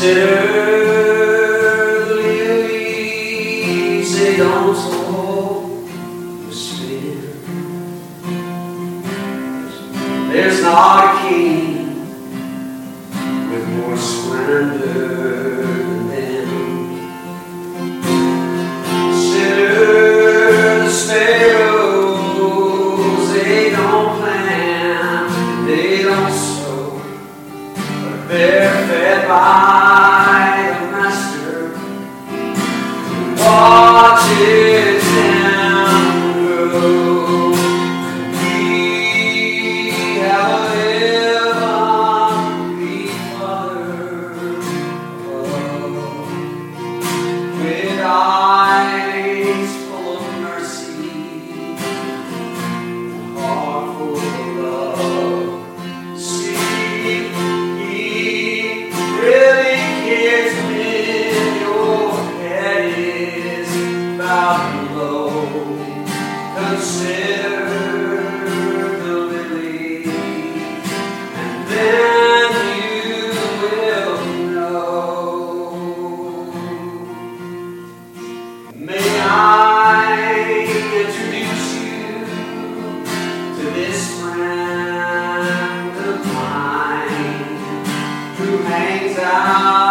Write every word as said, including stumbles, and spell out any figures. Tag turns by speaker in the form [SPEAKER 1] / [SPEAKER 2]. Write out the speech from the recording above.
[SPEAKER 1] Consider the lilies, they don't sow or spin. There's not a king with more splendor than them. Consider the sparrows, they don't plant, they don't sow, but they're fed by the master who watches them grow. We have a heavenly Father above, with eyes full of mercy, a heart full of love. See, He really cares when your head is bowed low. Consider the lilies, and then you will know. May I introduce you to this friend of mine who hangs out